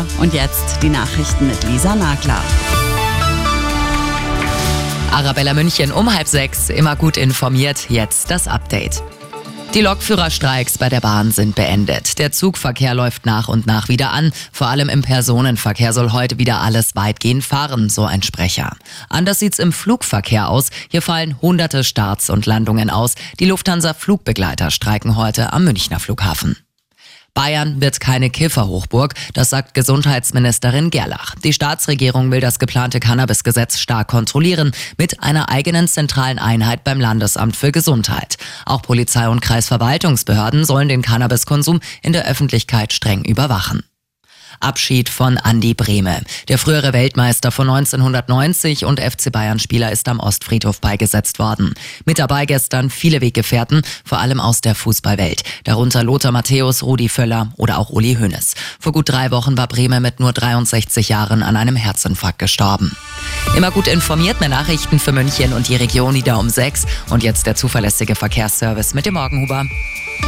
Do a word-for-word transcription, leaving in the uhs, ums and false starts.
und jetzt die Nachrichten mit Lisa Nagler. Arabella München um halb sechs, immer gut informiert, jetzt das Update. Die Lokführerstreiks bei der Bahn sind beendet. Der Zugverkehr läuft nach und nach wieder an. Vor allem im Personenverkehr soll heute wieder alles weitgehend fahren, so ein Sprecher. Anders sieht's im Flugverkehr aus. Hier fallen hunderte Starts und Landungen aus. Die Lufthansa-Flugbegleiter streiken heute am Münchner Flughafen. Bayern wird keine Kifferhochburg, das sagt Gesundheitsministerin Gerlach. Die Staatsregierung will das geplante Cannabisgesetz stark kontrollieren, mit einer eigenen zentralen Einheit beim Landesamt für Gesundheit. Auch Polizei und Kreisverwaltungsbehörden sollen den Cannabiskonsum in der Öffentlichkeit streng überwachen. Abschied von Andi Brehme. Der frühere Weltmeister von neunzehnhundertneunzig und F C Bayern-Spieler ist am Ostfriedhof beigesetzt worden. Mit dabei gestern viele Weggefährten, vor allem aus der Fußballwelt. Darunter Lothar Matthäus, Rudi Völler oder auch Uli Hoeneß. Vor gut drei Wochen war Brehme mit nur dreiundsechzig Jahren an einem Herzinfarkt gestorben. Immer gut informiert, mehr Nachrichten für München und die Region wieder um sechs. Und jetzt der zuverlässige Verkehrsservice mit dem Morgenhuber.